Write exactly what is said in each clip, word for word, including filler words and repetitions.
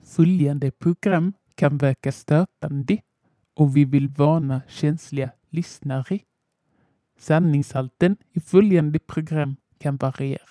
Följande program kan verka stötande och vi vill varna känsliga lyssnare. Sanningshalten i följande program kan variera.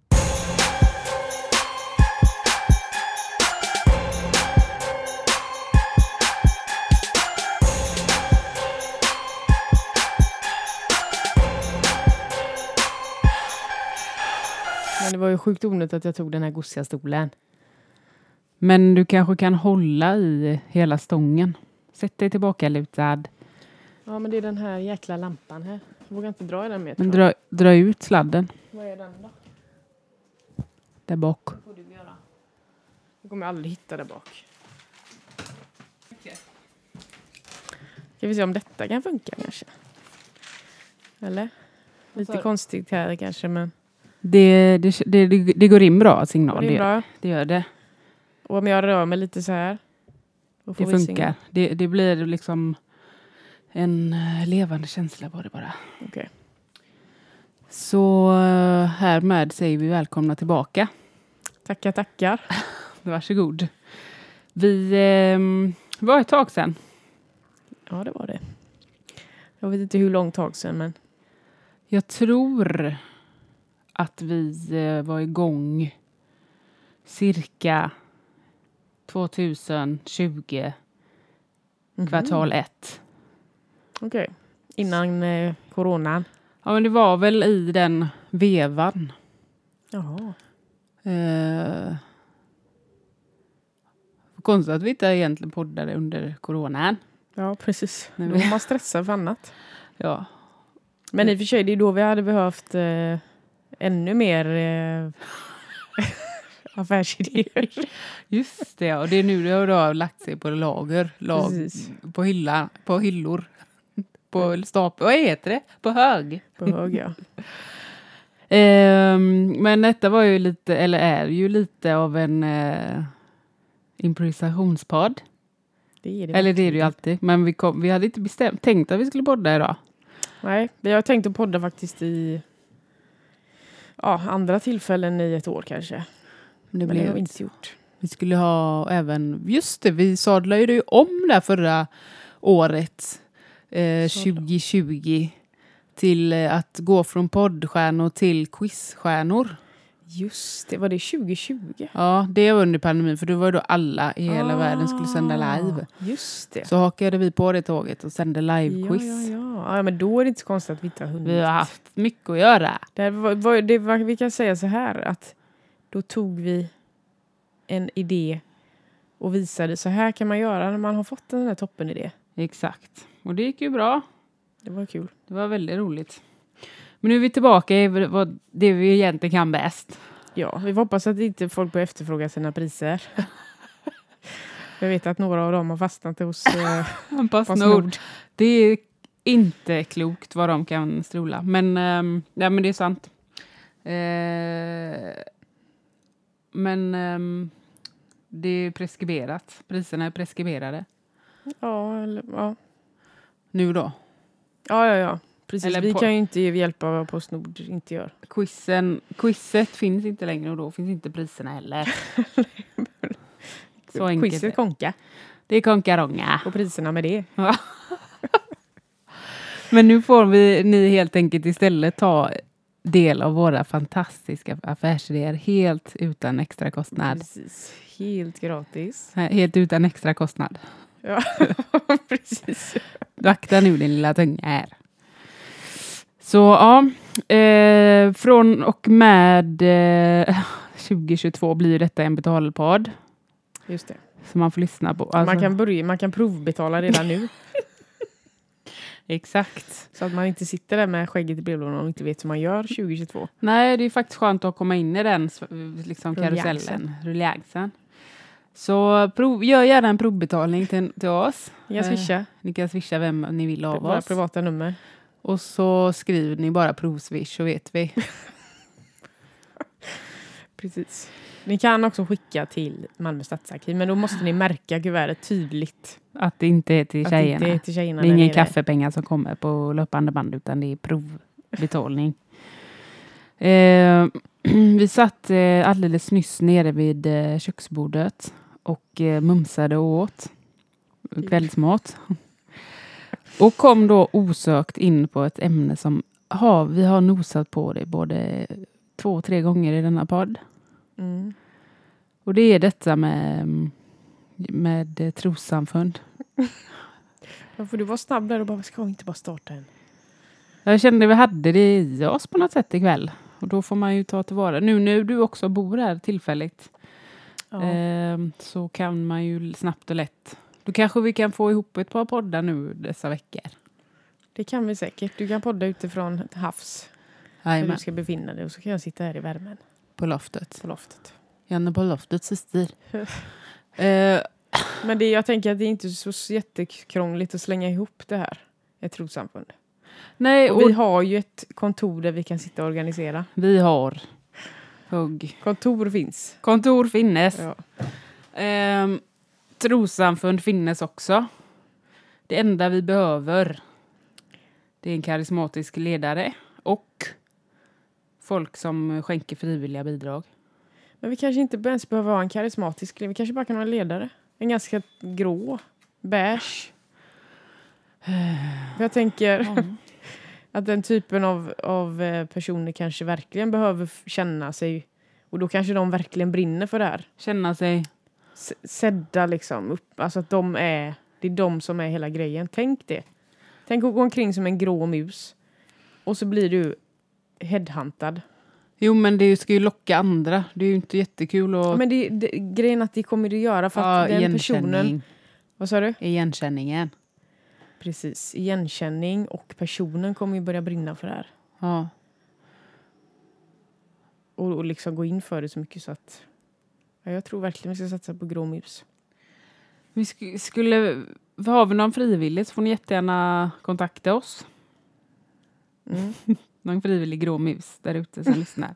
Men det var ju sjukt onödigt att jag tog den här gossiga stolen. Men du kanske kan hålla i hela stången. Sätt dig tillbaka lutad. Ja, men det är den här jäkla lampan här. Jag vågar inte dra i den mer. Men dra, dra ut sladden. Vad är den då? Där bak. Det får du göra. Jag kommer aldrig hitta där bak. Okay. Ska vi se om detta kan funka kanske? Eller? Lite Så. Konstigt här kanske, men... Det, det, det, det går in bra signal. Går in bra? Det, det gör det. Och om jag rör mig lite så här? Det funkar. Det, det blir liksom en levande känsla på det bara. Okej. Okay. Så härmed säger vi välkomna tillbaka. Tackar, tackar. Varsågod. Vi eh, var ett tag sedan. Ja, det var det. Jag vet inte hur långt tag sedan, men... Jag tror att vi eh, var igång cirka tjugohundratjugo mm-hmm. kvartal ett. Okej. Okay. Innan eh, coronan. Ja, men det var väl i den vevan. Jaha. Eh, konstigt att vi inte egentligen poddade under coronan. Ja, precis. Då var man stressad för annat. Ja. Men i och för sig, det är då vi hade behövt eh, ännu mer eh, affärsidéer. Just det, och det är nu det har då lagt sig på lager. Lag, på, hylla, på hyllor. På stapel. Vad heter det? På hög. På hög, ja. eh, men detta var ju lite, eller är ju lite av en eh, improvisationspodd. Det är det. Eller det är det ju alltid. Men vi, kom, vi hade inte bestämt, tänkt att vi skulle podda idag. Nej, vi har tänkt att podda faktiskt i ja, andra tillfällen i ett år kanske. Men det, Men blev, det har vi inte gjort. Vi skulle ha även, just det, vi sadlade ju om där förra året. Eh, tjugohundratjugo till eh, att gå från poddstjärnor till quizstjärnor. Just det, var det tjugohundratjugo? Ja, det var under pandemin, för då var då alla i hela ah, världen skulle sända live. Just det. Så hakade vi på det tåget och sände live-quiz. Ja, ja, ja. ja, men då är det inte så konstigt att vi inte har hunnit. Vi har haft mycket att göra. Det var, var, det var, vi kan säga så här, att då tog vi en idé och visade så här kan man göra när man har fått den här toppenidé. Exakt. Och det gick ju bra. Det var kul. Det var väldigt roligt. Men nu är vi tillbaka i vad det vi egentligen kan bäst. Ja, vi hoppas att inte folk börjar efterfråga sina priser. Jag vet att några av dem har fastnat hos eh, Postnord. Det är inte klokt vad de kan strola. Men, eh, ja, men det är sant. Eh, men eh, det är preskriberat. Priserna är preskriberade. Ja, eller, ja. Nu då? Ja, ja, ja. Precis. Eller vi på, kan ju inte hjälpa vad Postnord inte gör. Quizen, quizet finns inte längre och då finns inte priserna heller. Så enkelt. Quizet konka. Det är konkaronga. Och priserna med det. Ja. Men nu får vi ni helt enkelt istället ta del av våra fantastiska affärsidéer helt utan extra kostnad. Precis. Helt gratis. Helt utan extra kostnad. Ja, precis. Vakta nu din lilla tunga här. Så ja, eh, från och med eh, tjugohundratjugotvå blir detta en betalpodd. Just det. Som man får lyssna på. Alltså. Man kan börja, man kan provbetala redan nu. Exakt. Så att man inte sitter där med skägget i brevlådan och inte vet hur man gör tjugohundratjugotvå. Nej, det är faktiskt skönt att komma in i den liksom, karusellen. Ruljangsen. Så prov, gör gärna en provbetalning till, till oss. Ni kan swisha. Eh, ni kan swisha vem ni vill av våra oss. privata nummer. Och så skriver ni bara provswish så vet vi. Precis. Ni kan också skicka till Malmö stadsarkiv. Men då måste ni märka kuvertet tydligt. Att det inte är till tjejerna. Att det, inte är till tjejerna det är ingen kaffepengar som kommer på löpande band utan det är provbetalning. eh, vi satt eh, alldeles nyss nere vid eh, köksbordet. och eh, mumsade och åt kvällsmat. Och kom då osökt in på ett ämne som ha, vi har nosat på det både två, tre gånger i denna podd. Mm. Och det är detta med, med trossamfund. Ja, för du var snabb där och bara, ska vi inte bara starta en? Jag kände vi hade det i oss på något sätt ikväll. Och då får man ju ta tillvara. Nu när du också bor här tillfälligt. Ja. Eh, så kan man ju snabbt och lätt. Då kanske vi kan få ihop ett par poddar nu dessa veckor. Det kan vi säkert. Du kan podda utifrån ett havs. Där Jajamän. du ska befinna dig. Och så kan jag sitta här i värmen. På loftet. På loftet. Janne på loftet syster. eh, Men det, jag tänker att det är inte så jättekrångligt att slänga ihop det här. Ett trossamfund. nej, Och och vi har ju ett kontor där vi kan sitta och organisera. vi har hugg. Kontor finns. Kontor finnes. Ja. Eh, trossamfund finnes också. Det enda vi behöver det är en karismatisk ledare och folk som skänker frivilliga bidrag. Men vi kanske inte ens behöver ha en karismatisk. Vi kanske bara kan ha en ledare. En ganska grå. Beige. Jag tänker Mm. att den typen av, av personer kanske verkligen behöver känna sig. Och då kanske de verkligen brinner för det här. Känna sig... S- sedda liksom upp. Alltså att de är, det är de som är hela grejen. Tänk det. Tänk att gå omkring som en grå mus. Och så blir du headhuntad. Jo, men det ska ju locka andra. Det är ju inte jättekul att... Ja, men det, det, grejen att det kommer det göra för att ja, den personen... igenkänning. Vad sa du? Igenkänningen. Precis. Igenkänning och personen kommer ju börja brinna för det här. Ja. Och, och liksom gå in för det så mycket så att... Ja, jag tror verkligen vi ska satsa på grå mus. Vi sk- skulle... Har vi någon frivillig så får ni jättegärna kontakta oss. Mm. Någon frivillig grå mus där ute som lyssnar.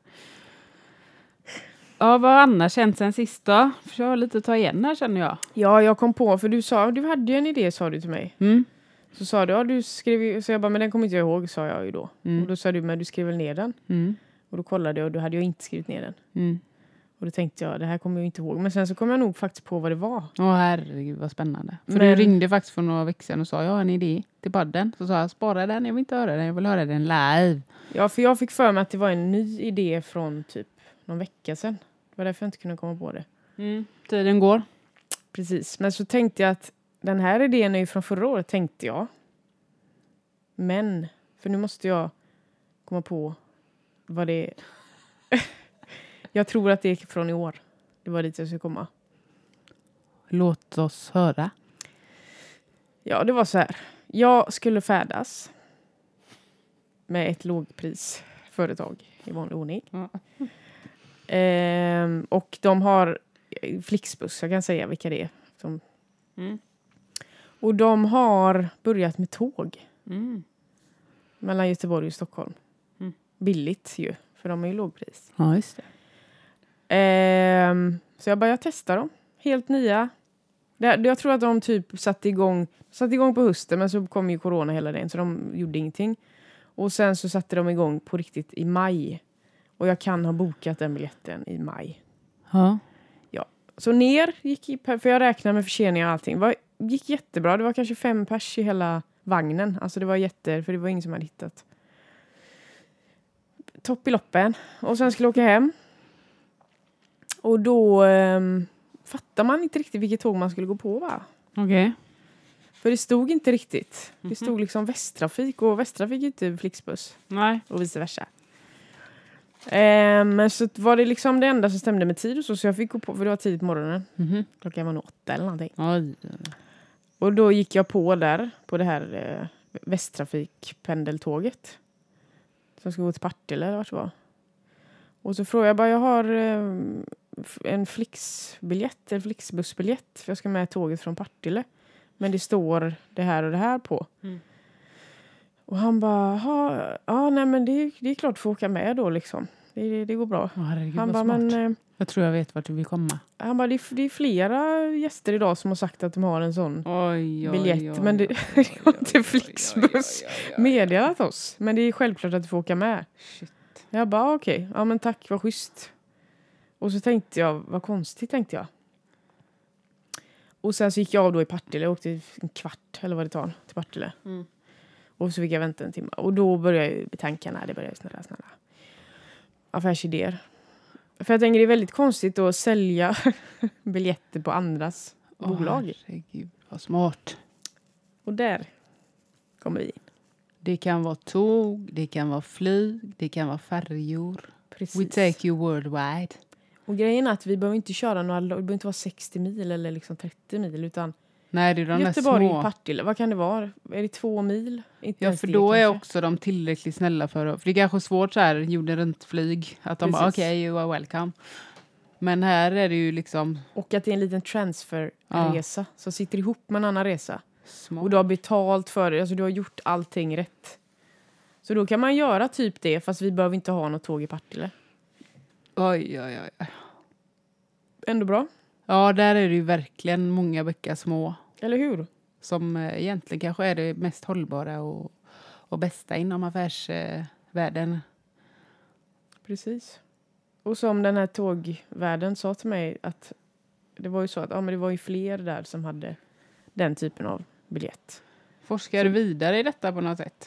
Ja, vad har annars hänt sen sist då? För jag har lite att ta igen här känner jag. Ja, jag kom på, för du sa, du hade ju en idé sa du till mig. Mm. Så sa du, ja du skrev ju, så jag bara, men den kommer inte jag ihåg, sa jag ju då. Mm. Och då sa du, men du skrev väl ner den? Mm. Och då kollade jag och då hade jag inte skrivit ner den. Mm. Och då tänkte jag, det här kommer jag inte ihåg. Men sen så kom jag nog faktiskt på vad det var. Åh herregud vad spännande. För Men- du ringde faktiskt för några veckor sedan och sa jag har en idé till podden. Så sa jag spara den, jag vill inte höra den, jag vill höra den live. Ja, för jag fick för mig att det var en ny idé från typ någon vecka sedan. Det var därför jag inte kunde komma på det. Mm. Tiden går. Precis, men så tänkte jag att den här idén är ju från förra året, tänkte jag. Men, för nu måste jag komma på vad det är. Jag tror att det är från i år. Det var dit jag skulle komma. Låt oss höra. Ja, det var så här. Jag skulle färdas med ett lågprisföretag i vanlig ordning. Ja. Ehm, och de har Flixbus, jag kan säga vilka det är. Som, Mm. och de har börjat med tåg Mm. mellan Göteborg och Stockholm. Mm. Billigt ju, för de är ju lågpris. Ja, just det. Ehm, så jag började testa dem. Helt nya. Det, jag tror att de typ satte igång, satte igång på hösten, men så kom ju corona hela den, så de gjorde ingenting. Och sen så satte de igång på riktigt i maj. Och jag kan ha bokat den biljetten i maj. Ja. Så ner gick, i- för jag räknade med förseningar och allting. Det gick jättebra. Det var kanske fem pers i hela vagnen. Alltså det var jätte, för det var ingen som hade hittat. Topp i loppen. Och sen skulle jag åka hem. Och då um, fattar man inte riktigt vilket tåg man skulle gå på, va? Okej. För det stod inte riktigt. Det stod liksom Västtrafik, och Västtrafik är inte Flixbus. Nej. Och vice versa. Men så var det liksom det enda som stämde med tid och så. Så jag fick gå på, för det var tidigt på morgonen. Mhm. Klockan var nog åtta eller någonting. Oj. Och då gick jag på där, på det här eh, Västtrafik-pendeltåget. Som ska gå till Partille eller vart det var. Och så frågade jag bara, jag har eh, en Flixbiljett, en Flixbussbiljett. För jag ska med tåget från Partille. Men det står det här och det här på. Mm. Och han bara, ja, ja nej men det, det är klart att få åka med då liksom. Det, det, det går bra. Åh, herregud, Han vad bara, smart. men... Eh, Jag tror jag vet vart du vill komma. han bara, det, är- det är flera gäster idag som har sagt att de har en sån Oj, oj, biljett. oj, men det, oj, det har inte oj, Flixbus oj, oj, oj, oj. meddelat oss. Men det är självklart att du får åka med. Shit. Jag bara, okej. Ja, men tack, vad schysst. Och så tänkte jag, vad konstigt tänkte jag. Och sen så gick jag av då i Partille. Jag åkte en kvart eller vad det tar till Partille. Mm. Och så fick jag vänta en timme. Och då började jag ju tänka, nej det började snälla, snälla. Affärsidéer. För jag tänker det är väldigt konstigt att sälja biljetter på andras Åh, bolag. herregud, vad smart. Och där kommer vi in. Det kan vara tåg, det kan vara flyg, det kan vara färjor. Precis. We take you worldwide. Och grejen är att vi behöver inte köra några, det behöver inte vara sextio mil eller liksom trettio mil, utan Nej, det är de där Göteborg, små. Partille, vad kan det vara? Är det två mil? Inte Ja, ens för det, då är kanske. också de tillräckligt snälla för att... För det är kanske svårt så här, jorden runt flyg. Att de bara, Precis. okej, okay, you are welcome. Men här är det ju liksom... Och att det är en liten transferresa Ja. som sitter ihop med en annan resa. Smart. Och du har betalt för det, alltså du har gjort allting rätt. Så då kan man göra typ det, fast vi behöver inte ha något tåg i Partille. Oj, oj, oj. Ändå bra, Ja, där är det ju verkligen många bäckar små. eller hur? Som eh, egentligen kanske är det mest hållbara och, och bästa inom affärsvärlden. Precis. Och som den här tågvärden sa till mig att det var ju så att ja, men det var ju fler där som hade den typen av biljett. Forskar du vidare i detta på något sätt?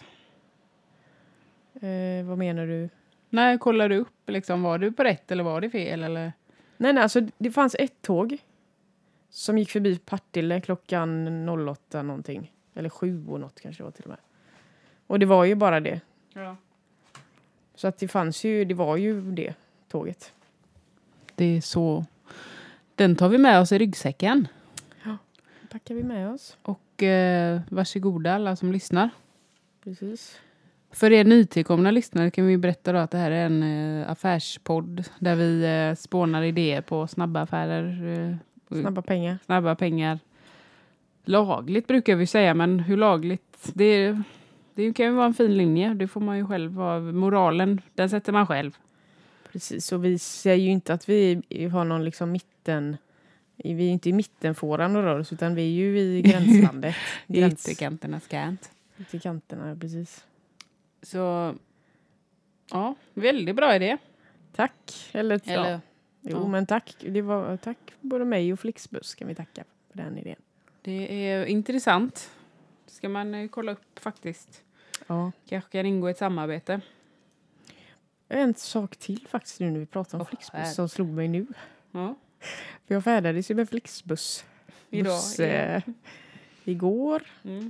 Eh, vad menar du? Nej, kollar du upp liksom, var du på rätt eller var det fel? Eller? Nej, nej, alltså det fanns ett tåg som gick förbi Partille klockan åtta någonting. Eller sju och något kanske det var till och med. Och det var ju bara det. Ja. Så att det fanns ju, det var ju det tåget. Det är så. Den tar vi med oss i ryggsäcken. Packar vi med oss. Och eh, varsågoda alla som lyssnar. Precis. För er nytillkomna lyssnare kan vi berätta då att det här är en eh, affärspodd där vi eh, spånar idéer på snabba affärer. Eh, Snabba pengar. snabba pengar. Lagligt brukar vi säga, men hur lagligt? Det, det kan ju vara en fin linje. Det får man ju själv vara. Moralen, den sätter man själv. Precis, och vi säger ju inte att vi har någon liksom mitten... Vi är inte i mittenfåran och rör oss, utan vi är ju i gränslandet. Gräns, Ytterkanternas kant. till kanterna, precis. Så, ja, väldigt bra idé. Tack. Eller, Eller, ja. Jo, ja. men tack. Det var, tack både mig och Flixbus kan vi tacka för den idén. Det är intressant. Ska man eh, kolla upp faktiskt. Ja. Kanske kan ingå ett samarbete. En sak till faktiskt nu när vi pratar om Åh, Flixbus här. som slog mig nu. Ja. För jag färdades ju med Flixbus. Idag, Buss, ja. eh, igår. Mm.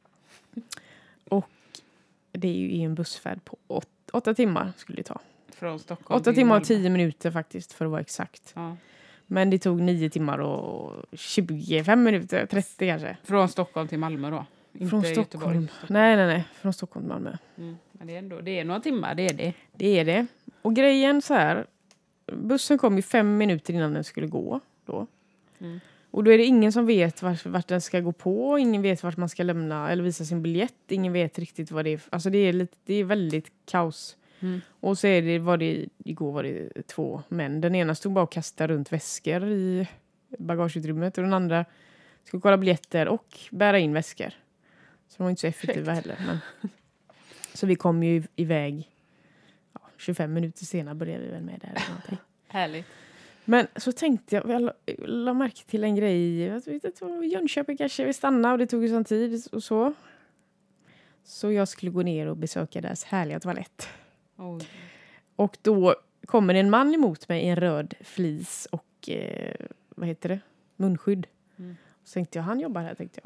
Och det är ju i en bussfärd på åt, åtta timmar skulle det ta. Från Stockholm Åtta till timmar och Malmö. tio minuter faktiskt för att vara exakt. Ja. Men det tog nio timmar och tjugofem minuter, trettio kanske. Från Stockholm till Malmö då. Inte Från Göteborg. Stockholm. Nej, nej, nej. Från Stockholm till Malmö. Mm. Men det är, ändå, det är några timmar, det är det. Det är det. Och grejen så här. Bussen kom ju fem minuter innan den skulle gå. Då. Mm. Och då är det ingen som vet vart, vart den ska gå på. Ingen vet vart man ska lämna eller visa sin biljett. Ingen vet riktigt vad det är. Alltså det är, lite, det är väldigt kaos. Mm. Och så är det, var det, igår var det två män. Den ena stod bara och kastade runt väskor i bagageutrymmet. Och den andra skulle kolla biljetter och bära in väskor. Så de var inte så effektiva heller. Men. Så vi kom ju iväg ja, tjugofem minuter senare började vi väl med det här. eller någonting. Härligt. Men så tänkte jag, jag la, la märke till en grej. Jag vet inte, Jönköping kanske vi stanna och det tog ju sån tid och så. Så jag skulle gå ner och besöka deras härliga toalett. Oj. Och då kommer en man emot mig i en röd flis och eh, vad heter det? Munskydd. Mm. Så tänkte jag, han jobbar här tänkte jag.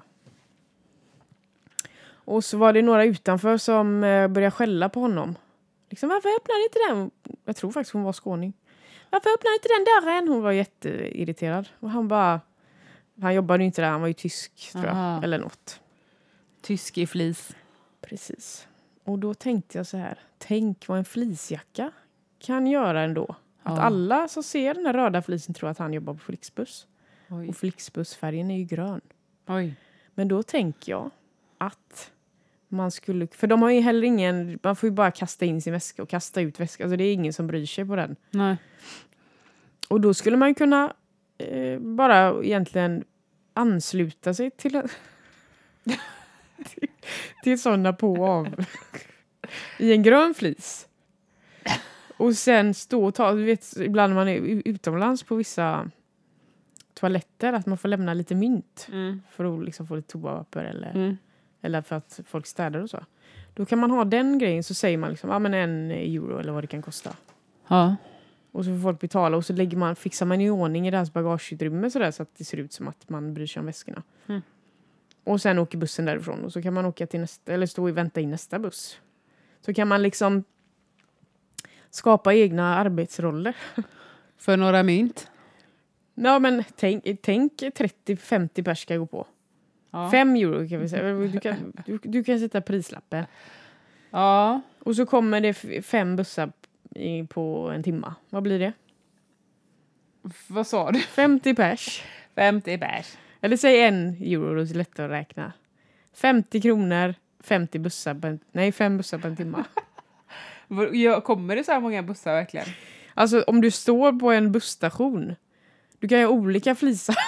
Och så var det några utanför som eh, började skälla på honom. Liksom, varför öppnar ni inte den? Jag tror faktiskt hon var skåning. Varför öppnar ni inte den dörren? Hon var jätteirriterad. Och han bara... Han jobbade ju inte där, han var ju tysk tror jag. Aha. Eller något. Tysk i flis. Precis. Och då tänkte jag så här. Tänk vad en flisjacka kan göra ändå. Att Ja. alla som ser den här röda flisen tror att han jobbar på Flixbus. Oj. Och Flixbusfärgen är ju grön. Oj. Men då tänker jag att man skulle... För de har ju heller ingen... Man får ju bara kasta in sin väska och kasta ut väska. Alltså det är ingen som bryr sig på den. Nej. Och då skulle man kunna eh, bara egentligen ansluta sig till, till, till sådana på och av i en grön flis. Och sen stå och ta... Du vet, ibland när man är utomlands på vissa toaletter. Att man får lämna lite mynt. Mm. För att liksom få lite toapapper eller, Mm. eller för att folk städar och så. Då kan man ha den grejen, så säger man liksom, ja men en euro eller vad det kan kosta. Ja. Och så får folk betala och så lägger man, fixar man i ordning i deras bagageutrymme sådär, så att det ser ut som att man bryr sig om väskorna. Mm. Och sen åker bussen därifrån och så kan man åka till nästa, eller stå och vänta in nästa buss. Så kan man liksom skapa egna arbetsroller. För några mynt. Ja men tänk, tänk trettio till femtio pers ska gå på. Ja. Fem euro kan vi säga. Du kan, du, du kan sätta prislappen. Ja. Och så kommer det f- fem bussar i, på en timma. Vad blir det? Vad sa du? femtio pers. femtio bärs. Eller säg en euro, det är lättare att räkna. femtio kronor, femtio bussar på en, nej, fem bussar på en timma. Ja, kommer det så här många bussar verkligen? Alltså om du står på en busstation, du kan ju ha olika flisar.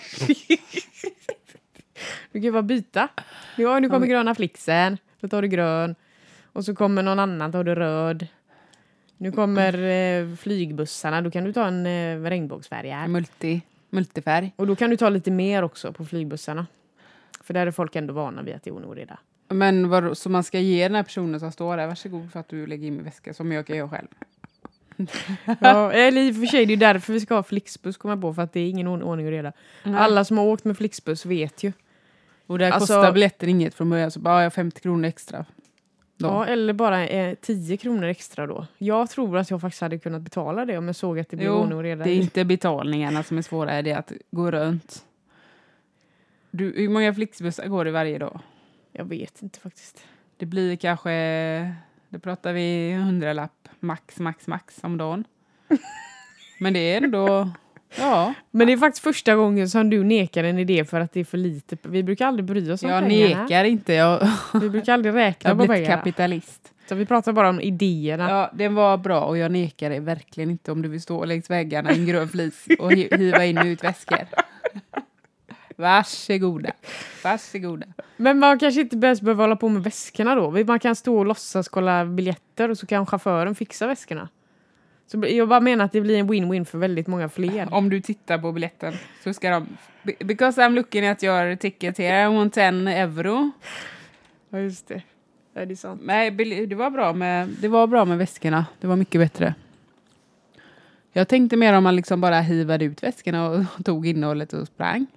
Du kan ju bara byta. Ja, nu kommer gröna flixen, då tar du grön. Och så kommer någon annan, tar du röd. Nu kommer eh, flygbussarna, då kan du ta en eh, regnbågsfärg. Multi, multifärg. Och då kan du ta lite mer också på flygbussarna. För där är folk ändå vana vid att det är ordning och reda. Men vad, så man ska ge den här personen som står där, varsågod för att du lägger in min väska som jag kan göra själv. Ja, eller i och för sig, det är därför vi ska ha flixbuss, komma på, för att det är ingen ordning och reda. Nej. Alla som har åkt med flixbuss vet ju. Och där Alltså- kostar biljetten inget från början, så bara jag femtio kronor extra. Då. Ja, eller bara eh, tio kronor extra då. Jag tror att jag faktiskt hade kunnat betala det om jag såg att det blev Jo, ordning och reda. det är inte betalningarna som är svåra, det är att gå runt. Du, hur många flixbussar går det varje dag? Jag vet inte faktiskt. Det blir kanske, det pratar vi hundralapp, max, max, max om dagen. Men det är ändå, ja. Men det är faktiskt första gången som du nekar en idé för att det är för lite. Vi brukar aldrig bry oss om Jag pengarna. nekar inte, jag, Vi brukar aldrig jag räkna har på blivit pengarna. kapitalist. Så vi pratar bara om idéerna. Ja, den var bra och jag nekar dig verkligen inte om du vill stå längs väggarna i en grön flis och hi- hiva in och ut väskor. Varsågoda. Varsågoda. Men man kanske inte bäst behöver hålla på med väskorna då. Man kan stå och låtsas kolla biljetter och så kan chauffören fixa väskorna. Så jag bara menar att det blir en win-win för väldigt många fler. Om du tittar på biljetten så ska de... Be- Because I'm looking at your ticket here, I want ten euro. Ja, just det. Ja, det är sant. Nej, bil- det var bra med, det var bra med väskorna. Det var mycket bättre. Jag tänkte mer om man liksom bara hivade ut väskorna och tog innehållet och sprang.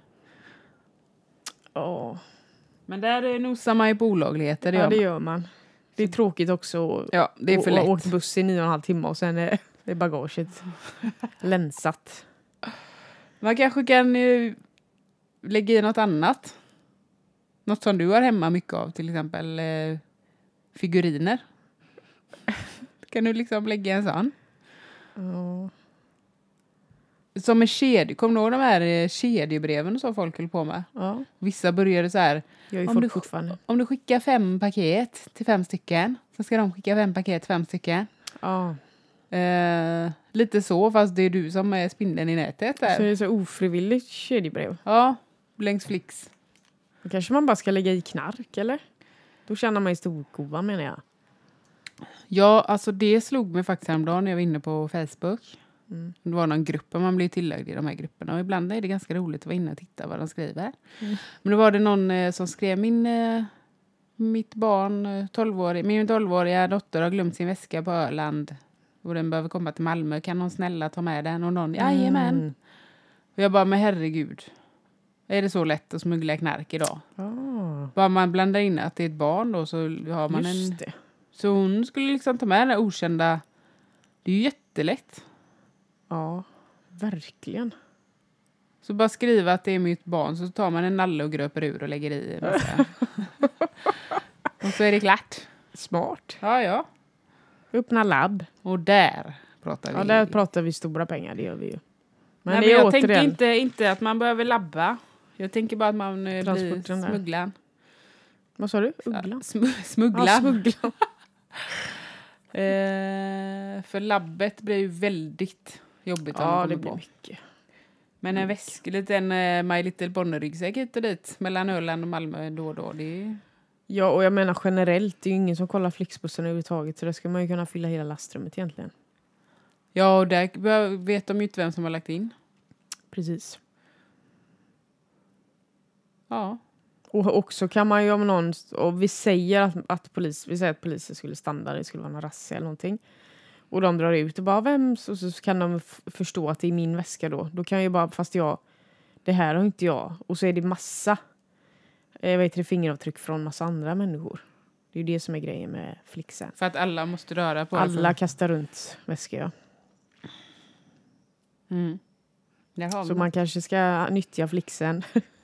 Ja, Men där nosar man ju på olagligheter. Det ja gör det man. gör man. Det är tråkigt också. Ja, det är för och, lätt. och åkt buss i nio och en halv timme och sen är, är bagaget länsat. Man kanske kan eh, lägga i något annat. Något som du har hemma mycket av. Till exempel eh, figuriner. Kan du liksom lägga en sån? Ja. Som en kedja. Kommer du ihåg de här eh, kedjebreven och så folk höll på med? Ja, Vissa började så här. jag är Om folk du- fortfarande. Om du skickar fem paket till fem stycken. Så ska de skicka fem paket till fem stycken. Ja. Eh, lite så, fast det är du som är spindeln i nätet där. Så det är så ofrivilligt kedjebrev. Ja, längs Flix. Då kanske man bara ska lägga i knark, eller? Då känner man ju storkovan, menar jag. Ja, alltså det slog mig faktiskt häromdagen när jag var inne på Facebook. Mm. Det var någon grupp och man blir tillagd i de här grupperna. Och ibland är det ganska roligt att vara inne och titta vad de skriver. Mm. Men då var det någon eh, som skrev min, eh, mitt barn, eh, tolvårig, min tolvåriga dotter har glömt sin väska på Öland. Och den behöver komma till Malmö. Kan någon snälla ta med den? Och någon, jajamän. Mm. Och jag bara, men herregud. Är det så lätt att smuggla knark idag? Ah, Bara man blandar in att det är ett barn då så har man en... just det. Så hon skulle liksom ta med den där okända... Det är ju jättelätt. Ja, verkligen. Så bara skriva att det är mitt barn så tar man en nalle och gröper ur och lägger i en massa. Och så är det klart. Smart. Ja, ja. Öppna labb. Och där pratar vi. Ja, där pratar vi stora pengar, det gör vi ju. Men Nej, det men är jag återigen... tänker inte, inte att man behöver labba. Jag tänker bara att man eh, blir Transporten där. smugglan. Vad sa du? Ugglan? Sm- smugglan. Ja, smugglan. Eh, för labbet blir ju väldigt jobbigt om Ja, man det kommer blir på. mycket. Men en väska, lite en uh, My Little Bonnie-ryggsäck hit och dit. Mellan Öland och Malmö då och då. Det är... Ja, och jag menar generellt, det är ju ingen som kollar Flixbussen överhuvudtaget. Så där ska man ju kunna fylla hela lastrummet egentligen. Ja, och där vet de ju inte vem som har lagt in. Precis. Ja. Och också kan man ju om någon, och vi säger att, att, polis, vi säger att polisen skulle stanna, det skulle vara en razzia eller någonting. Och de drar ut och bara, vem? Så, så kan de f- förstå att det är min väska då. Då kan jag ju bara, fast jag, det här har inte jag. Och så är det massa, jag vet inte, fingeravtryck från massa andra människor. Det är ju det som är grejen med Flixen. För att alla måste röra på Alla det. kastar runt väskor, ja. Mm. Där har Så vi. man kanske ska nyttja Flixen.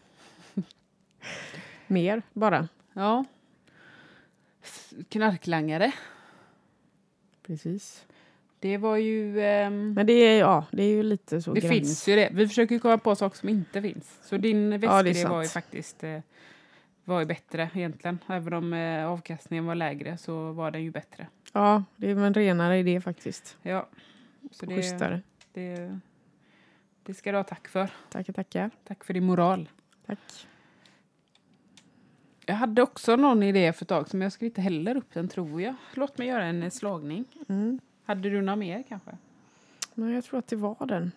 Mer, bara. Ja. Knarklangare. Precis. Det var ju... ehm, Men det är, ja, det är ju lite så det gräns. finns ju det. Vi försöker ju komma på saker som inte finns. Så din Ja, väska det är det var ju sant. faktiskt eh, var ju bättre egentligen. Även om eh, avkastningen var lägre så var den ju bättre. Ja, det är en renare idé faktiskt. Ja. Så det, Schysstare. det, det ska du ha tack för. Tackar, tackar. Tack för din moral. Tack. Jag hade också någon idé för ett tag som jag skulle inte heller upp den, tror jag. Låt mig göra en eh, slagning. Mm. Hade du några mer kanske? Men jag tror att det var den.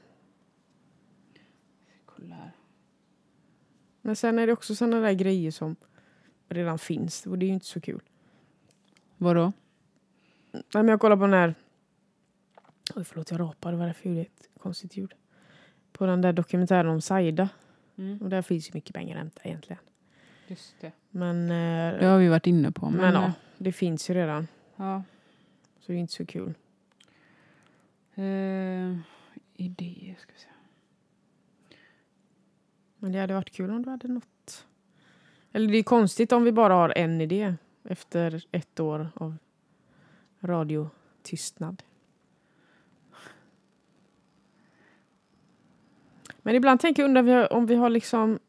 Kolla här. Men sen är det också sådana där grejer som redan finns. Och det är ju inte så kul. Vadå? Nej, men jag kollar på den här... Oj, förlåt, jag rapade. Vad är det för ljud? Ett konstigt ljud. På den där dokumentären om Saida. Mm. Och där finns ju mycket pengar att hämta egentligen. Just det. Men, eh, Det har vi varit inne på. Men, men ja, eh, det finns ju redan. ja. Så det är inte så kul. Eh, idéer ska vi se. Men det hade varit kul om du hade något. Eller det är konstigt om vi bara har en idé. Efter ett år av radiotystnad. Men ibland tänker jag undra om vi har, om vi har liksom...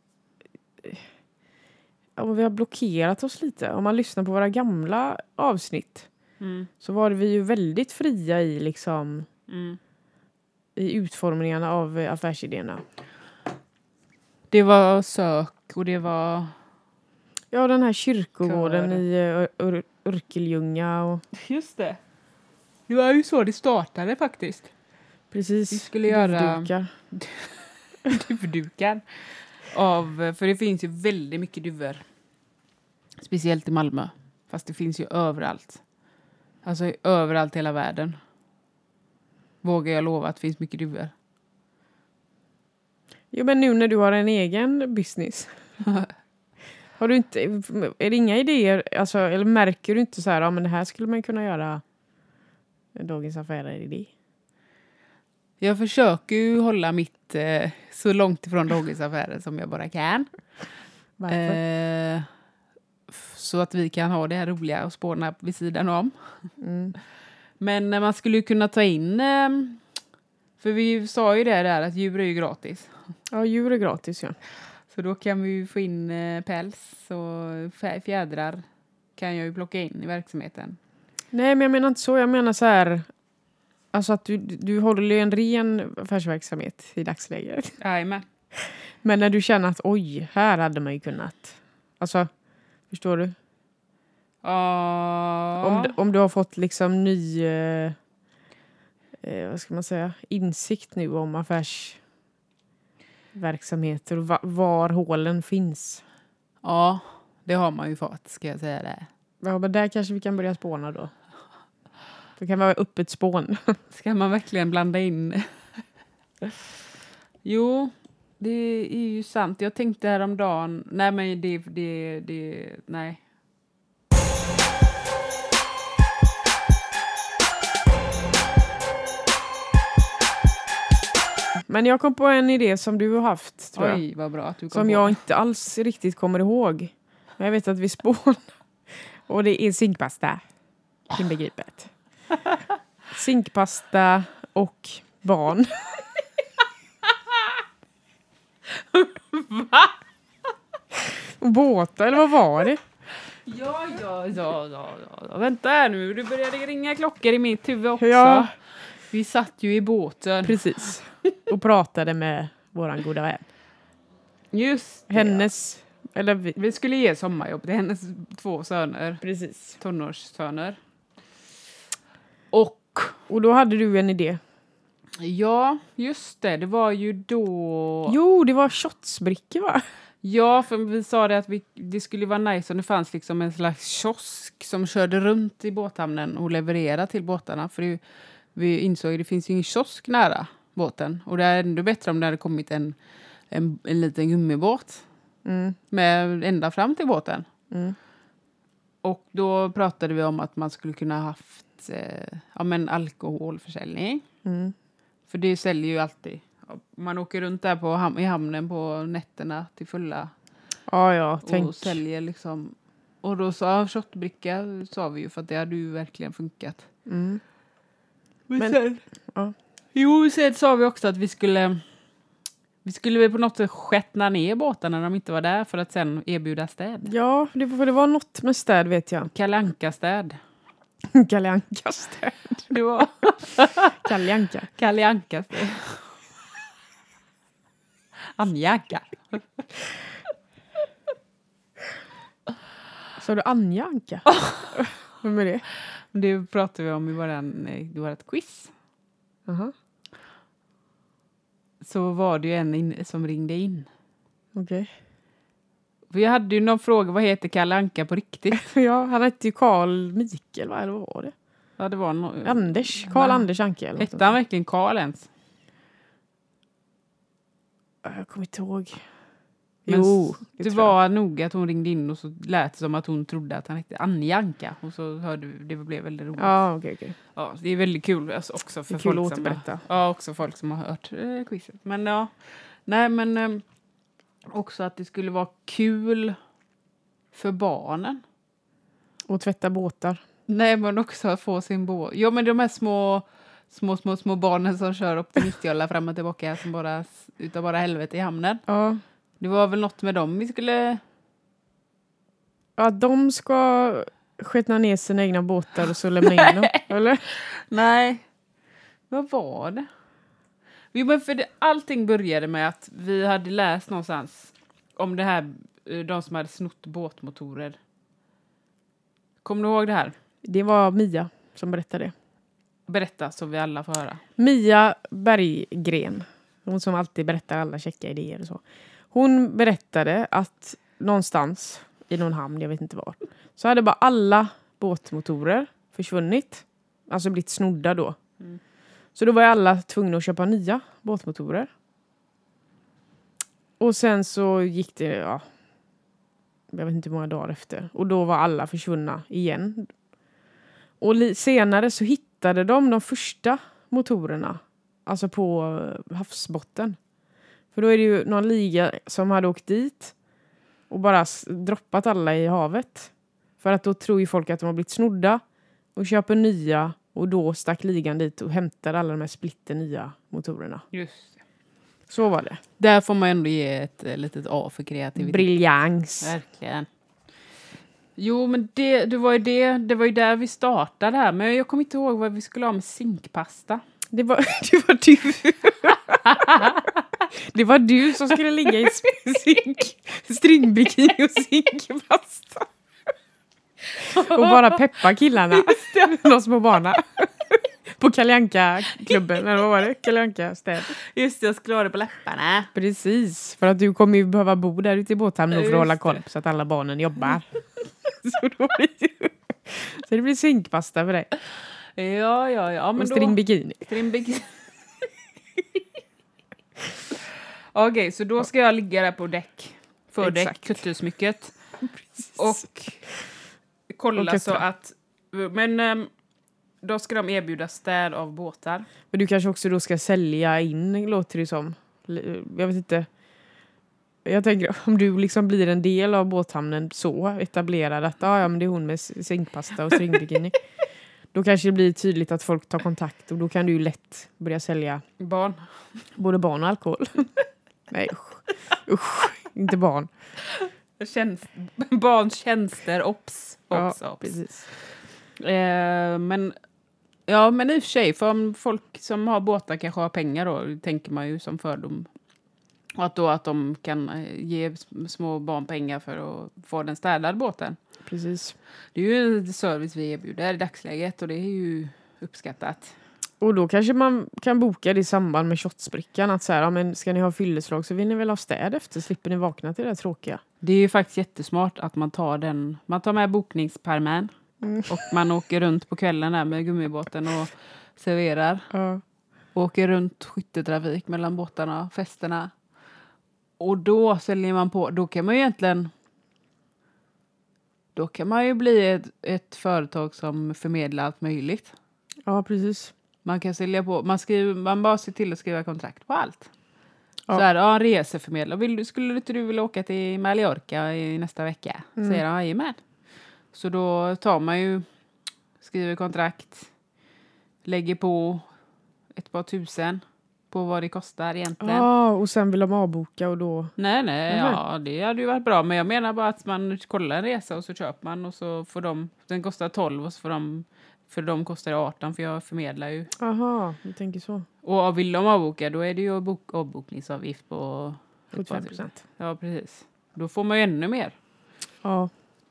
Om vi har blockerat oss lite. Om man lyssnar på våra gamla avsnitt. Mm. Så var vi ju väldigt fria i liksom... Mm. I utformningarna av eh, affärsidéerna. Det var sök och det var... Ja, den här kyrkogården Kör. i uh, Ur- Urkeljunga och... Just det. Det var ju så det startade faktiskt. Precis. Vi skulle göra- Duvdukar. Duvdukar. Av, för det finns ju väldigt mycket duvor. Speciellt i Malmö. Fast det finns ju överallt. Alltså överallt i hela världen. Vågar jag lova att det finns mycket duvor. Jo, men nu när du har en egen business. Har du inte... Är det inga idéer? Alltså, eller märker du inte så här, ja men det här skulle man kunna göra Dagens Affärer i det? Jag försöker ju hålla mitt eh, så långt ifrån Dagens Affärer som jag bara kan. Varför? Eh, f- så att vi kan ha det här roliga och spåna vid sidan om. Mm. Men eh, man skulle ju kunna ta in... Eh, för vi sa ju det där att djur är ju gratis. Ja, djur är gratis, ja. Så då kan vi ju få in eh, päls och fä- fjädrar kan jag ju plocka in i verksamheten. Nej, men jag menar inte så. Jag menar så här... Alltså att du, du håller ju en ren affärsverksamhet i dagsläget. Jajamän. Men när du känner att oj, här hade man ju kunnat. Alltså, förstår du? Ja. Om, d- om du har fått liksom ny... Eh, eh, vad ska man säga? Insikt nu om affärsverksamheter och va- var hålen finns. Ja, det har man ju fått, ska jag säga det. Ja, men där kanske vi kan börja spåna då. Det kan vara öppet spån. Ska man verkligen blanda in? Jo, det är ju sant. Jag tänkte häromdagen... Nej, men det... det, det nej. Men jag kom på en idé som du har haft, tror jag. Oj, vad bra att du kom Som på. jag inte alls riktigt kommer ihåg. Men jag vet att vi spånar. Och det är zinkpasta. Inbegripet. Zinkpasta och barn. Va? Och båtar, eller vad var det? Ja, ja, ja, ja, ja. Vänta här nu. Du började ringa klockor i mitt huvud också. Ja. Vi satt ju i båten. Precis. Och pratade med våran goda vän. Just det. Hennes, eller vi. Vi skulle ge sommarjobb till hennes två söner. Precis. Tonårssöner. Och Och då hade du en idé. ja, just det. Det var ju då... Jo, det var shotsbrickor, va? Ja, för vi sa det att vi, det skulle vara nice om det fanns liksom en slags kiosk som körde runt i båthamnen och levererade till båtarna. För det, vi insåg att det finns ju ingen kiosk nära båten. Och det är ändå bättre om det hade kommit en, en, en liten gummibåt Mm. med ända fram till båten. Mm. Och då pratade vi om att man skulle kunna ha haft eh, ja, men alkoholförsäljning. Mm. För det säljer ju alltid. Man åker runt där på ham- i hamnen på nätterna till fulla. Ja, ja, Och tänk. säljer liksom. Och då sa shotbricka, sa vi ju, för att det hade ju verkligen funkat. Mm. Men, Men- sen, ja. Jo, sen sa vi också att vi skulle vi skulle väl på något sätt skättna ner båtarna när de inte var där för att sen erbjuda städ. Ja, det var, det var något med städ vet jag. Kalle Anka-städ. Kalle Anka-städ. Det var Kalle Anka. Kalle Anka-städ. Anja Anka. Så du Anja Anka? Vem är det? Det pratade vi om i våran, det var ett quiz. Aha, Så var det ju en in, som ringde in. okej. Vi hade ju någon fråga, vad heter Kalle Anka på riktigt? Ja, han hette ju Carl Mikael, va? Eller vad var det? Ja, det var no- Anders. Carl Nej. Anders Anka. Eller något Hette han verkligen Karl ens? sånt. Jag kommer inte ihåg. Men Jo, s- det det tror jag. var nog att hon ringde in och så lät det som att hon trodde att han hette Anja Anka. Och så hörde vi, det blev väldigt roligt. Ja. Ja, okej, okej. det är väldigt kul alltså, också Det för är kul att folk som har, återberätta. ja, också folk som har hört eh, quizet. Men ja, nej men eh, också att det skulle vara kul för barnen. Och tvätta båtar. Nej, men också att få sin båt. Ja, men de här små, små, små, små barnen som kör upp till nittio fram och tillbaka som bara, utav bara helvete i hamnen. Ja. Det var väl något med dem vi skulle... Ja, de ska sketna ner sina egna båtar och så lämna in dem, eller? Nej. Vad var det? Jo, men för det, allting började med att vi hade läst någonstans om det här, eh, de som hade snott båtmotorer. Kommer du ihåg det här? Det var Mia som berättade det. Berätta så vi alla får höra. Mia Berggren, hon som alltid berättar alla checka idéer och så. Hon berättade att någonstans i någon hamn, jag vet inte var, så hade bara alla båtmotorer försvunnit. Alltså blivit snodda då. Mm. Så då var alla tvungna att köpa nya båtmotorer. Och sen så gick det, ja, jag vet inte hur många dagar efter. Och då var alla försvunna igen. Och li- senare så hittade de de första motorerna. Alltså på eh, havsbotten. För då är det ju någon liga som hade åkt dit. Och bara s- droppat alla i havet. För att då tror ju folk att de har blivit snodda. Och köper nya. Och då stack ligan dit och hämtade alla de här splitter nya motorerna. Just det. Så var det. Där får man ändå ge ett eh, litet A för kreativitet. Briljans. Verkligen. Jo, men det, det, var ju det, det var ju där vi startade här. Men jag kommer inte ihåg vad vi skulle ha med zinkpasta. Det var, det var du. Det var du som skulle ligga i zink, stringbikini och zinkpasta. Och bara peppa killarna. De små barna. På Kalle Anka-klubben. Eller vad var det? Kalle Anka-städ. Just det, jag skulle ha det på läpparna. Precis. För att du kommer ju behöva bo där ute i båthamnen för att Just hålla det. koll så att alla barnen jobbar. Så, då blir det, så det blir zinkpasta för dig. Ja, ja, ja. Men Och då... stringbikini. Stringbikini. Okej, så då ska jag ligga där på däck. För däck, Exakt. kuttersmycket. Och kolla Och så att... Men äm, då ska de erbjuda städ av båtar. Men du kanske också då ska sälja in, låter det som. Jag vet inte. Jag tänker om du liksom blir en del av båthamnen så etablerad att ah, ja, men det är hon med zinkpasta och stringbikini. Då kanske det blir tydligt att folk tar kontakt och då kan du ju lätt börja sälja Barn. både barn och alkohol. Nej, usch. Usch, inte barn. Tjänst, barns tjänster, ops. Ja, ops, ops. precis. Eh, men, ja, men i och för sig, för om folk som har båtar kanske har pengar då, tänker man ju som fördom. Och att då att de kan eh, ge små barn pengar för att få den städad båten. Precis. Det är ju en service vi erbjuder i dagsläget och det är ju uppskattat. Och då kanske man kan boka det i samband med shotsbrickan. Att så här, ja, men ska ni ha fylleslag så vill ni väl ha städ efter. Slipper ni vakna till det här tråkiga. Det är ju faktiskt jättesmart att man tar den. Man tar med bokningspermen. Mm. Och man åker runt på kvällen där med gummibåten och serverar. Ja. Åker runt skyttetrafik mellan båtarna och festerna. Och då säljer man på. Då kan man ju egentligen. Då kan man ju bli ett, ett företag som förmedlar allt möjligt. Ja, precis. Man kan sälja på. Man, skriver, man bara ser till att skriva kontrakt på allt. Ja. Så här, ja, en reseförmedlare. Vill du, skulle inte du vilja åka till Mallorca i nästa vecka? Mm. Säger han, jajamän. Så då tar man ju, skriver kontrakt, lägger på ett par tusen på vad det kostar egentligen. Ja, och sen vill de avboka och då... Nej, nej, Mhm. ja, det hade ju varit bra. Men jag menar bara att man kollar en resa och så köper man och så får de, den kostar tolv och så får de, för de kostar arton för jag förmedlar ju. Aha, du tänker så. Och vill de avboka då är det ju bok, avbokningsavgift på sjuttiofem procent. Ja, precis. Då får man ju ännu mer. Ja.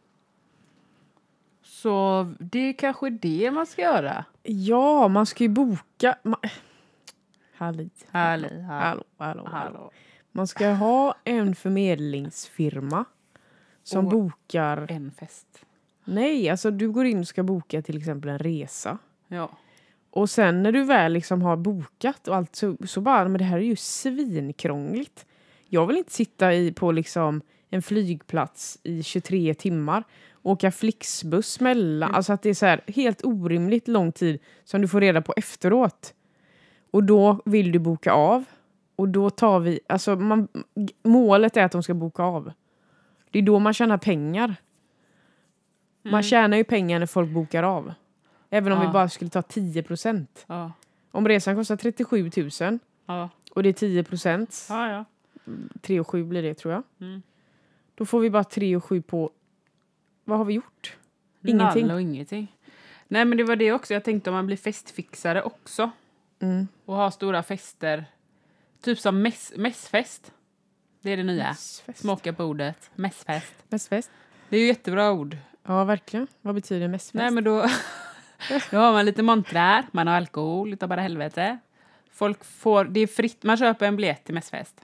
Så det är kanske det man ska göra. Ja, man ska ju boka... Ma... Halli. Halli, Hallå, hallå, hallå. hallå. Man ska ha en förmedlingsfirma som Och- bokar... En fest. Nej, alltså du går in och ska boka till exempel en resa. Ja. Och sen när du väl liksom har bokat och allt så, så bara, men det här är ju svinkrångligt. Jag vill inte sitta i, på liksom en flygplats i tjugotre timmar och åka Flixbuss mellan. Mm. Alltså att det är så här helt orimligt lång tid som du får reda på efteråt. Och då vill du boka av. Och då tar vi, alltså man, målet är att de ska boka av. Det är då man tjänar pengar. Man Mm. tjänar ju pengar när folk bokar av. Även om Ja. vi bara skulle ta tio procent. Ja. Om resan kostar trettiosju tusen Ja. och det är tio procent, Ja, ja. tre och sju blir det tror jag. Mm. Då får vi bara tre och sju på, vad har vi gjort? Ingenting. Noll och ingenting. Nej, men det var det också. Jag tänkte om man blir festfixare också. Mm. Och har stora fester. Typ som mäss, mässfest. Det är det nya. Mässfest. Smaka på ordet. Mässfest. Mässfest. Det är ju jättebra ord. Ja, verkligen. Vad betyder mässfest? Nej, men då, då har man lite montrar. Man har alkohol. Utav bara helvete. Folk får, det är fritt. Man köper en biljett till mässfest.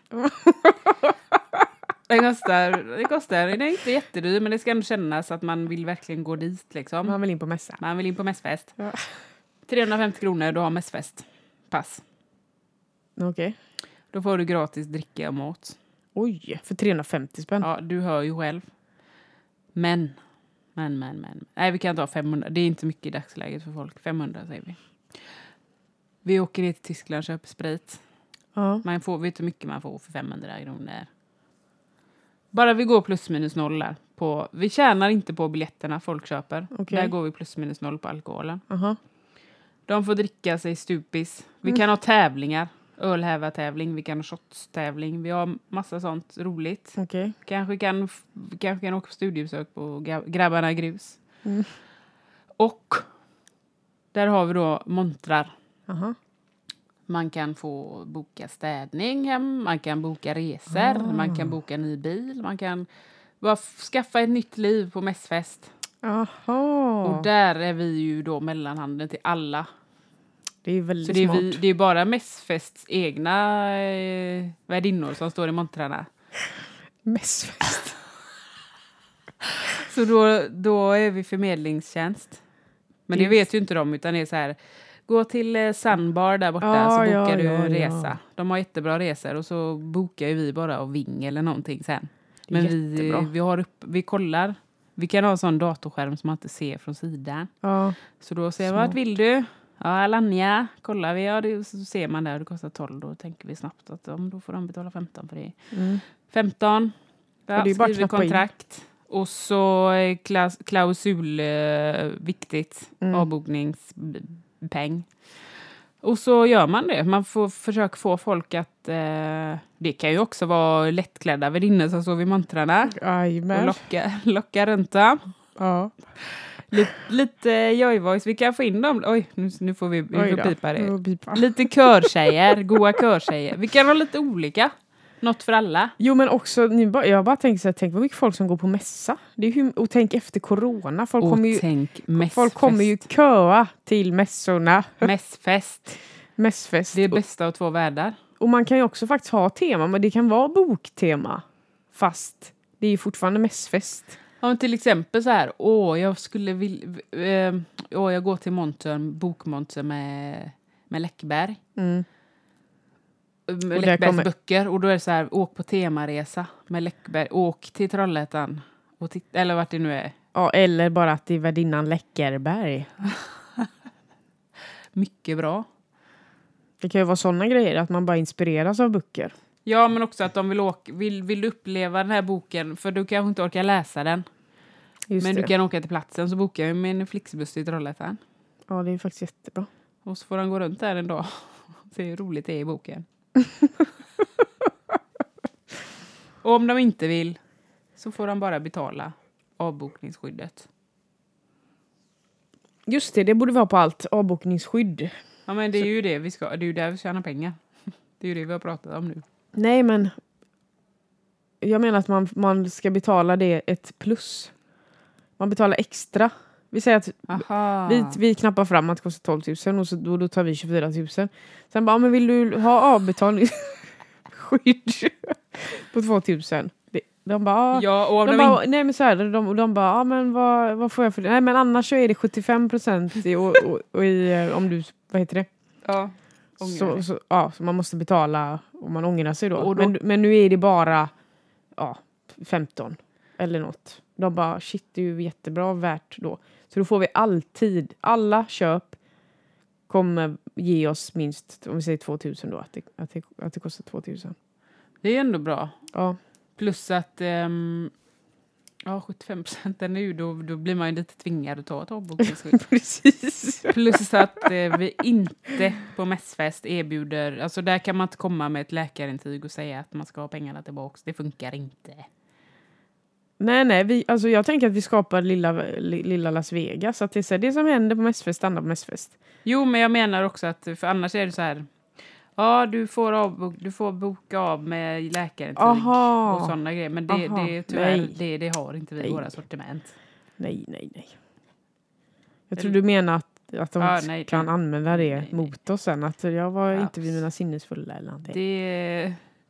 Det kostar, det kostar, det är inte jättedyr, men det ska ändå kännas att man vill verkligen gå dit liksom. Man vill in på mässa. Man vill in på mässfest. Ja. trehundrafemtio kronor, du har mässfest. Pass. Okej. Då får du gratis dricka och mat. Oj, för trehundrafemtio spänn. Ja, du hör ju själv. Men, men, men, men. Nej, vi kan ta femhundra. Det är inte mycket i dagsläget för folk. femhundra säger vi. Vi åker ner till Tyskland och köper sprit. Ja. Man får, vet du hur mycket man får för femhundra kronor? Bara vi går plus minus noll där. På, vi tjänar inte på biljetterna folk köper. Okej. Där går vi plus minus noll på alkoholen. Aha. De får dricka sig stupis. Vi Mm. kan ha tävlingar. Ölhävartävling. Vi kan ha shotstävling. Vi har massa sånt roligt. Okej. Kanske kan, kanske kan åka på studiebesök på Gra- Grabbarna Grus. Mm. Och där har vi då montrar. Aha. Man kan få boka städning hem. Man kan boka resor. Ah. Man kan boka ny bil. Man kan bara f- skaffa ett nytt liv på mässfest. Aha. Och där är vi ju då mellanhanden till alla. Det är väldigt Så det är, smart. vi, det är bara mässfests egna eh, värdinnor som står i montrarna. Mässfest. Så då, då är vi förmedlingstjänst. Men det Det- vet ju inte de, utan det är så här. Gå till eh, Sandbar där borta Ja, så bokar ja, du ja, en ja. resa. De har jättebra resor och så bokar ju vi bara av Ving eller någonting sen. Det är Men vi, jättebra. vi, har upp, vi kollar. Vi kan ha en sån datorskärm som man inte ser från sidan. Ja. Så då säger vi, Smart. vart vill du? Ja, Alanya. Kollar vi, ja, det, så ser man där, det kostar tolv. Då tänker vi snabbt att ja, då får de betala femton för det. Mm. femton. Ja, Och det är bara skriver knappa in. kontrakt. Och så är klaus, klausul eh, viktigt. Mm. Avbokningspeng. Och så gör man det. Man får försöka få folk att... Eh, det kan ju också vara lättklädda värdinnor som står vid montrarna. Och Jajamän. locka, locka runt dem. Ja. Lite, lite joy-voice. Vi kan få in dem. Oj, nu, nu får vi, vi Oj får då. pipa det. Nu pipa. Lite körtjejer. Goa körtjejer. Vi kan ha lite olika. Något för alla. Jo, men också, ni bara, jag bara tänker så här, tänk vad mycket folk som går på mässa. Det är hur, och tänk efter corona. Folk Och kommer ju, tänk folk kommer ju köa till mässorna. mässfest. Mässfest. Det är bästa av två världar. Och man kan ju också faktiskt ha tema, men det kan vara boktema. Fast det är ju fortfarande mässfest. Ja, men till exempel så här, åh, jag skulle vilja, eh, åh, jag går till montern, bokmontern med, med Läckberg. Mm. Med Läckbergs kommer... böcker. Och då är det så här, åk på temaresa med Läckberg. Åk till Trollhättan. Och titta, eller vart det nu är. Ja, eller bara att det är värdinnan Läckerberg. Mycket bra. Det kan ju vara sådana grejer, att man bara inspireras av böcker. Ja, men också att de vill, åka, vill, vill uppleva den här boken. För du kanske inte orkar läsa den. Just men det. Du kan åka till platsen, så bokar jag med en Flixbuss till Trollhättan. Ja, det är faktiskt jättebra. Och så får han gå runt där en dag. Se hur roligt det är i boken. Och om de inte vill, så får de bara betala avbokningsskyddet. Just det, det borde vara på allt. Avbokningsskydd. Ja, men det är så... ju det vi ska, det är ju där vi tjänar pengar. Det är ju det vi har pratat om nu. Nej, men jag menar att man, man ska betala det ett plus. Man betalar extra. Vi säger att vi, vi knappar fram att det kostar tolv tusen och så, då, då tar vi tjugofyra tusen. Sen bara, men vill du ha avbetalningsskydd på två tusen? De bara, ja, och de de bara in... nej men så här, de, de bara, ja men vad, vad får jag för det? Nej men annars så är det sjuttiofem procent i, och, och, och i, om du, vad heter det? Ja, så, så, ja, så man måste betala om man ångrar sig då. då... Men, men nu är det bara ja, femton eller något. De bara, shit det är ju jättebra värt då. Så då får vi alltid, alla köp kommer ge oss minst, om vi säger två tusen då, att det, att det, att det kostar två tusen. Det är ändå bra. Ja. Plus att um, ja, sjuttiofem procent är nu, då, då blir man ju lite tvingad att ta ett avbokningsskydd. Precis. Plus att eh, vi inte på mässfest erbjuder, alltså där kan man inte komma med ett läkarintyg och säga att man ska ha pengarna tillbaka. Det funkar inte. Nej, nej. Vi, alltså jag tänker att vi skapar lilla, lilla Las Vegas. Att det är så här, det som händer på mässfest, stannar på mässfest. Jo, men jag menar också att, för annars är det så här, ja, du får, av, du får boka av med läkarintyg Aha. och sådana grejer. Men det, det, tyvärr, det, det har inte vi i våra sortiment. Nej, nej, nej. Jag tror du menar att, att de ja, nej, kan nej. använda det nej, mot nej. oss sen. Att jag var ja. inte vid mina sinnesfulla eller någonting. Det...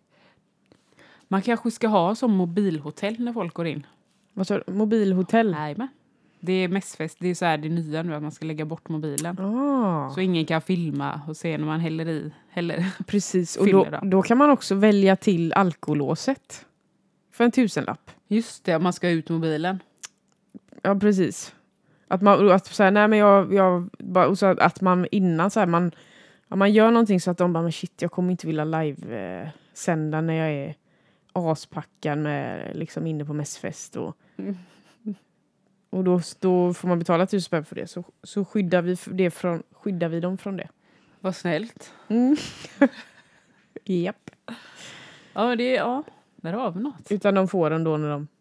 Man kanske ska ha som mobilhotell när folk går in. Vad sa du? Mobilhotell? Nej, men. Det är mässfest. Det är så här det nya nu att man ska lägga bort mobilen. Ah. Så ingen kan filma och se när man häller i. Häller, precis. Och då, då kan man också välja till alkolåset. För en tusenlapp. Just det, man ska ut mobilen. Ja, precis. Att man, att så här, nej men jag, jag bara, och så att man innan så här, man, ja, man gör någonting så att de bara, men shit, jag kommer inte vilja live eh, sända när jag är aspackad med, liksom inne på mässfest och mm. och då, då får man betala tusen spänn för det, så, så skyddar vi det från, skyddar vi dem från det. Vad snällt. Mm. Japp. Ja, det ja, där har vi något. Utan de får den då när de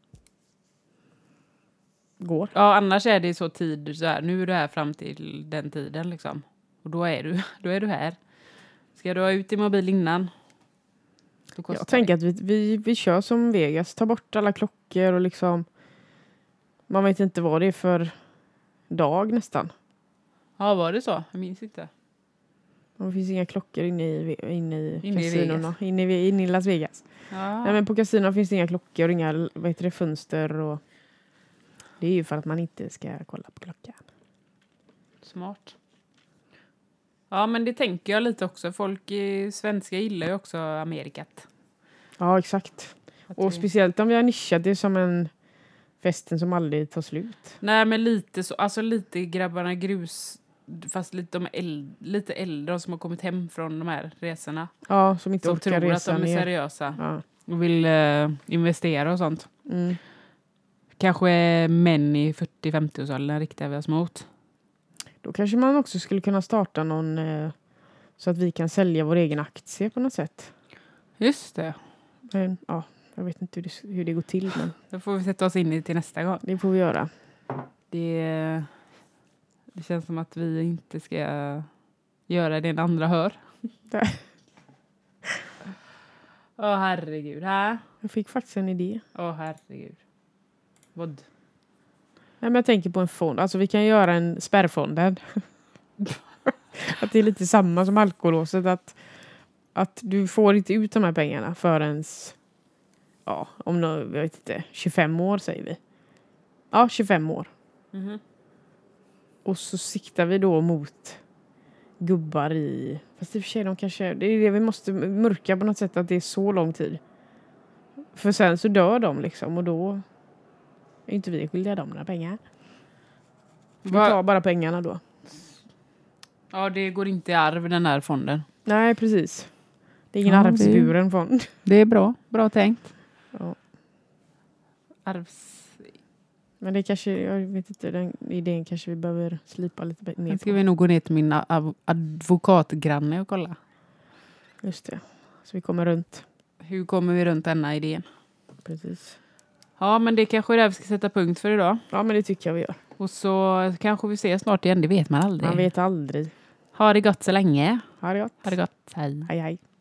går. Ja, annars är det så tid så här, nu är du här fram till den tiden liksom. Och då är du, då är du här. Ska du ha ut i mobil innan? Jag tänker att vi, vi, vi kör som Vegas. Ta bort alla klockor och liksom... Man vet inte vad det är för dag nästan. Ja, var det så? Jag minns inte. Det finns inga klockor inne i, inne i inne kasinorna. Inne i, inne i Las Vegas. Ja. Nej, men på kasinorna finns det inga klockor och inga vad heter det, fönster. Och... Det är ju för att man inte ska kolla på klockan. Smart. Ja, men det tänker jag lite också. Folk i svenska gillar ju också Amerikat. Ja, exakt. Att och vi... speciellt om vi har nischat det som en festen som aldrig tar slut. Nej, men lite så. Alltså lite grabbarna grus. Fast lite, de äldre, lite äldre som har kommit hem från de här resorna. Ja, som inte som orkar tror resa att de är ner. seriösa. Ja. Och vill uh, investera och sånt. Mm. Kanske män i fyrtio-femtio-årsåldern riktar vi oss mot. Då kanske man också skulle kunna starta någon eh, så att vi kan sälja vår egen aktie på något sätt. Just det. Men, ja, jag vet inte hur det, hur det går till. Men då får vi sätta oss in i till nästa gång. Det får vi göra. Det, det känns som att vi inte ska göra det den andra hör. Ja, Åh herregud. Här. Jag fick faktiskt en idé. Åh herregud. Vad? Nej, men jag tänker på en fond. Alltså vi kan göra en spärrfondad. Att det är lite samma som alkolåset. Att, att du får inte ut de här pengarna förrän... Ja, om nå, jag vet inte, tjugofem år säger vi. Ja, tjugofem år. Mm-hmm. Och så siktar vi då mot gubbar i... Fast i och för sig de kanske... Det är det vi måste mörka på något sätt, att det är så lång tid. För sen så dör de liksom och då är inte vi skyldiga dem några pengar. Vi Va? tar bara pengarna då. Ja, det går inte i arv den här fonden. Nej, precis. Det är ingen Ja, arvsburen fond. Det är bra. Bra tänkt. Ja. Arvs... Men det kanske, jag vet inte, den idén kanske vi behöver slipa lite mer Sen ska på. vi nog gå ner till min av- advokatgranne och kolla. Just det. Så vi kommer runt. Hur kommer vi runt denna idén? Precis. Ja, men det kanske är där vi ska sätta punkt för idag. Ja, men det tycker jag vi gör. Och så kanske vi ses snart igen, det vet man aldrig. Man vet aldrig. Ha det gott så länge. Ha det gott. Ha det gott. Hej. Hej, hej.